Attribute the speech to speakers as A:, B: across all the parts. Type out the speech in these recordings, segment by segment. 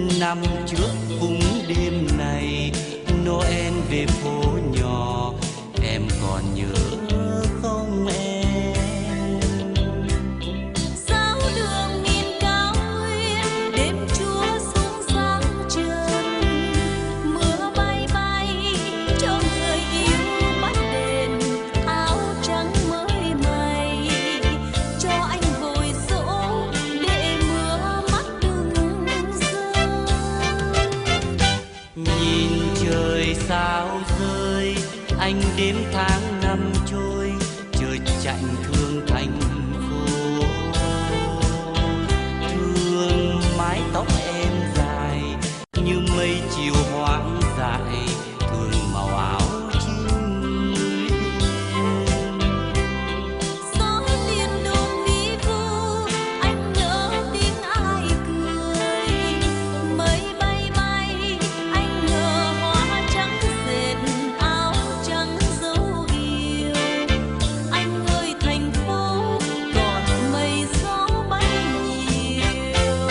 A: Năm trước cũng đêm này Noel về phố nhỏ, em còn nhớ không em?
B: Sao đường nghìn cao nguyên, đêm Chúa xuống sáng trần, mưa bay bay cho người yêu bắt đèn, áo trắng mới may cho anh vội dỗ để mưa mắt đừng rơi.
A: Nhìn trời sao rơi, anh đếm tháng năm trôi, trời chạnh thương thành phố. Thương mái tóc em dài như mây chiều hoang dại, thương màu áo chinh
B: Gió tiền đồn vi vu, anh nhớ tiếng ai cười. Mây bay bay, anh ngờ hoa trắng dệt, áo trắng dấu yêu. Anh ơi thành phố còn mây gió bay nhiều.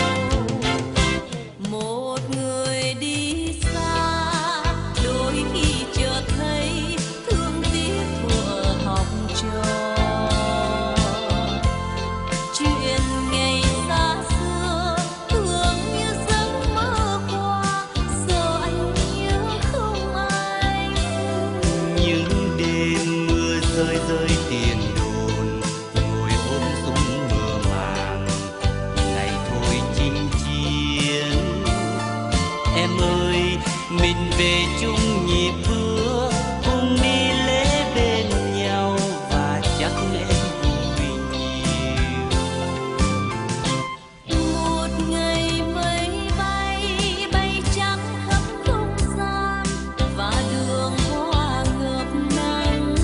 B: Một người đi xa, đôi khi chợt thấy thương tiếc thuở học trò. Chuyện ngày xa xưa thương như giấc mơ qua, giờ anh nhớ không anh.
A: những đêm mưa rơi rơi tiền đồn, ngồi ôm súng mơ màng ngày thôi chinh chiến. Em ơi mình về chung nhịp bước, cùng đi lễ bên nhau và chắc em vui nhiều.
B: Một ngày mây bay bay trắng khắp không gian và đường hoa ngập nắng.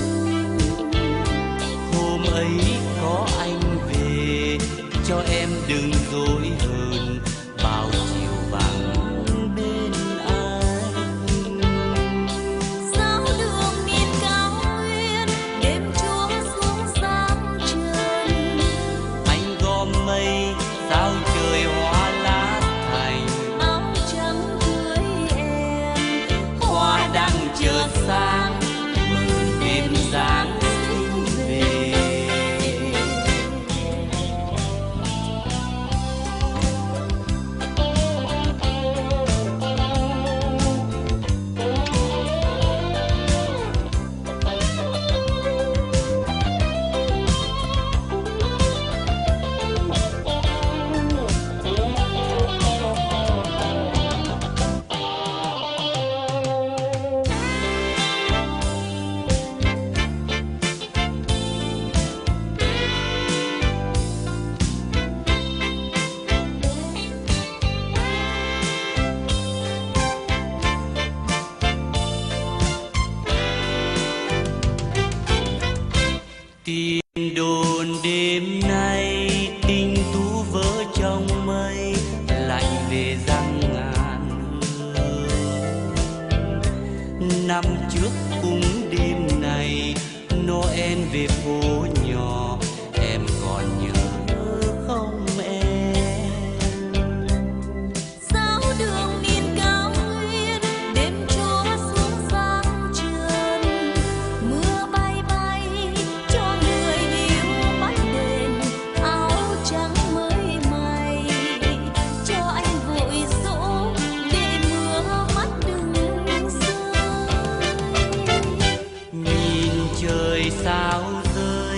A: Hôm ấy có anh về cho em đừng dối hơn, bao chiều vắng bên anh.
B: Sao đường nghìn cao nguyên, đêm Chúa xuống sáng trần.
A: Anh gom mây sao trời hoa lá thành,
B: Áo trắng cưới em,
A: hoa đang chợt sáng mừng đêm Giáng sinh về. Tin đồn đêm nay tình tú vỡ trong mây, lạnh về răng ngàn hương. Năm trước cũng đêm này Noel về phố nhỏ, em còn nhớ không em?
B: sao đường nghìn cao nguyên, đêm Chúa xuống sáng trần, mưa bay bay cho người yêu bắt đèn, áo trắng mới may cho anh vội dỗ để mưa mắt đừng rơi.
A: Nhìn trời sao rơi,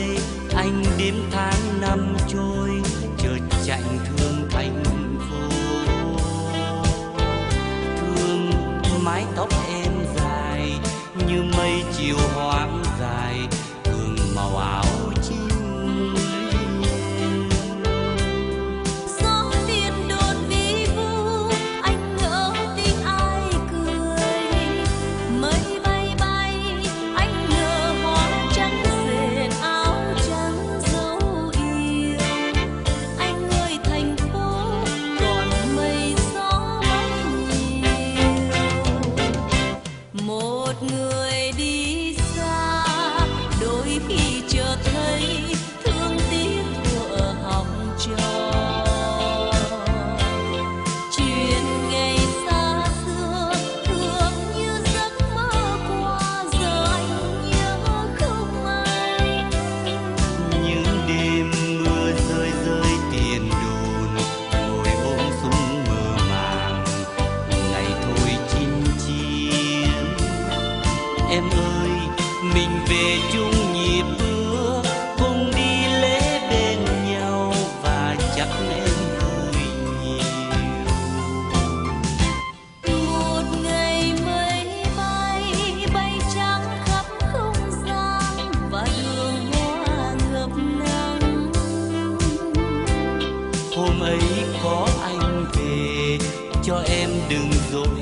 A: cho em đừng dối